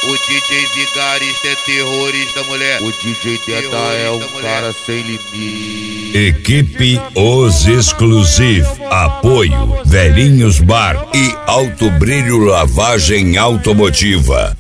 O DJ Vigarista é terrorista, mulher. O DJ Teta é um cara sem limite. Equipe Os Exclusive. Apoio Velhinhos Bar e Alto Brilho Lavagem Automotiva.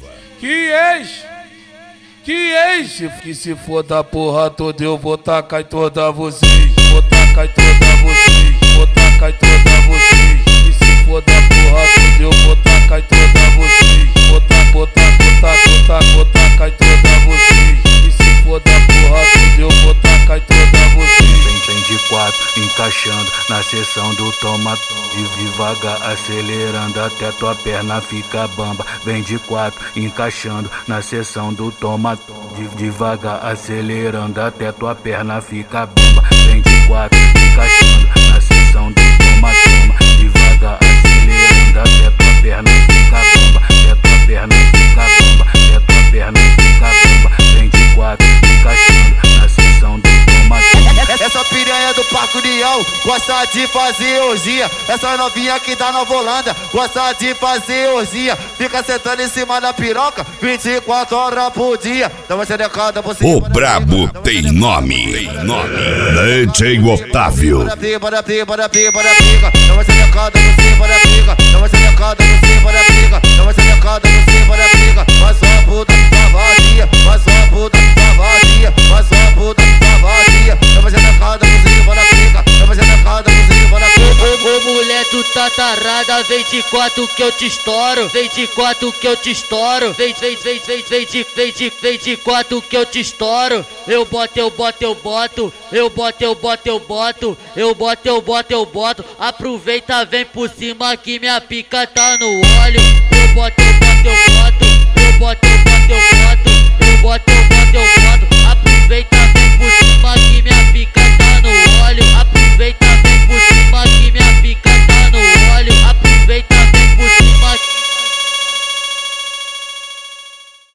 Que se for da porra toda eu vou tacar em toda vocês. Vou tacar em toda vocês. Vou tacar em toda vocês. Que se for da porra toda eu vou tacar em toda vocês. Vou tacar em toda vocês. Que se for da porra toda eu vou tacar em toda vocês. Vem de quatro, encaixando na seção do toma. Devagar, acelerando até tua perna fica bamba. Vem de quatro, encaixando na seção do toma. Devagar, acelerando até tua perna fica bamba. Vem de quatro, encaixando na seção do toma. Devagar, acelerando até tua perna fica bamba. Até tua perna fica bamba. Até tua perna fica bamba. Vem de quatro, encaixando na seção do toma. Essa piranha do Parque União gosta de fazer orgia. Essa novinha aqui da Nova Holanda gosta de fazer orgia. Fica sentando em cima da piroca 24 horas por dia. Dá uma xerecada por cima. O brabo tem nome. DJ Otávio. Bora pica. Dá uma xerecada por cima da pica. Dá uma xerecada por cima da pica. Dá uma xerecada por cima da pica. Faz uma puta tá vazia. Faz uma puta tá vazia. Faz uma puta tá vazia. Dá uma xerecada por cima da pica. Dá uma xerecada por cima da pica. Ô mulher, tu tá tarada, vem de quatro que eu te estouro. Vem de quatro que eu te estouro. Vem de quatro que eu te estouro. Eu boto. Eu boto. Aproveita, vem por cima que minha pica tá no óleo. Eu boto.